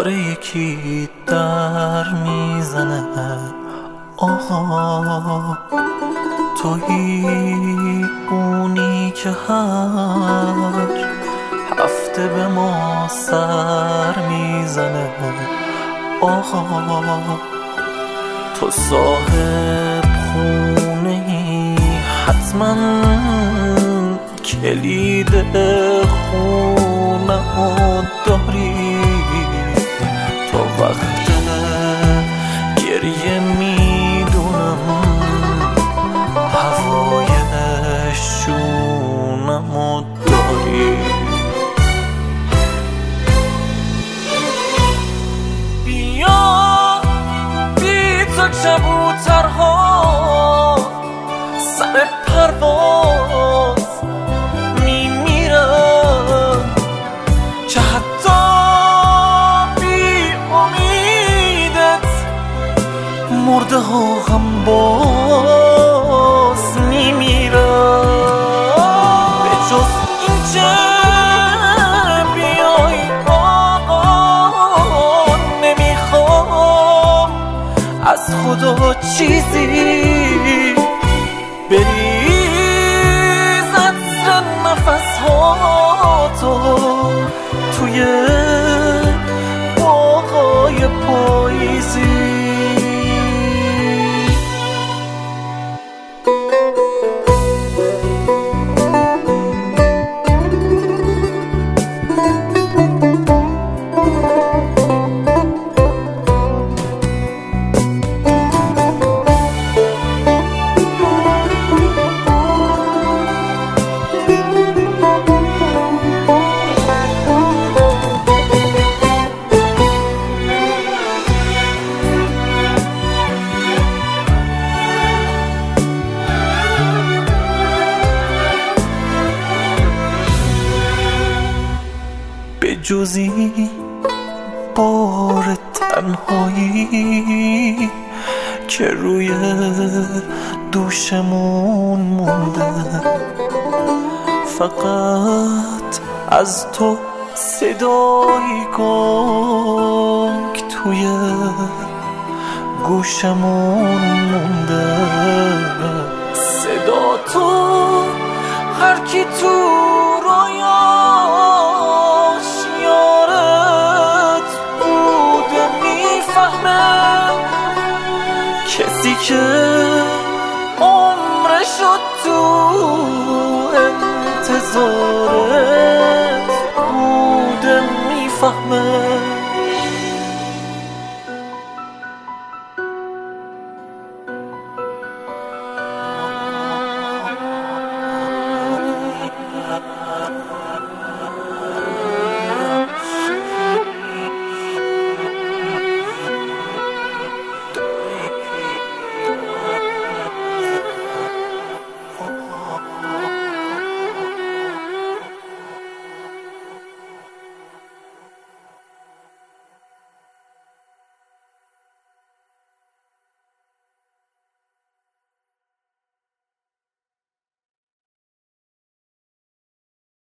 داره یکی در میزنه. آها تویی اونی که هر هفته به ما سر میزنه. آها تو صاحب خونه‌ای، حتما کلید خونه‌مو داری. تو وقت گریه میدونم هوای شونه‌مو داری. بیا بی تو کبوترها سر پرواز میمیرن، که حتی بی امیدت مرده ها هم باز میمیرن. به جز این که بیای آقا نمیخوام از خدا چیزی بریز عطر نفس‌هاتو توی باغای پاییزی. به جزی بار تنهایی که روی دوشمون مونده، فقط از تو صدای گنگ توی گوشمون مونده. صدا تو هر کی تو رویاش یارت بوده میفهمه، کسی که عمرشو تو انتظارت بوده میفهمه.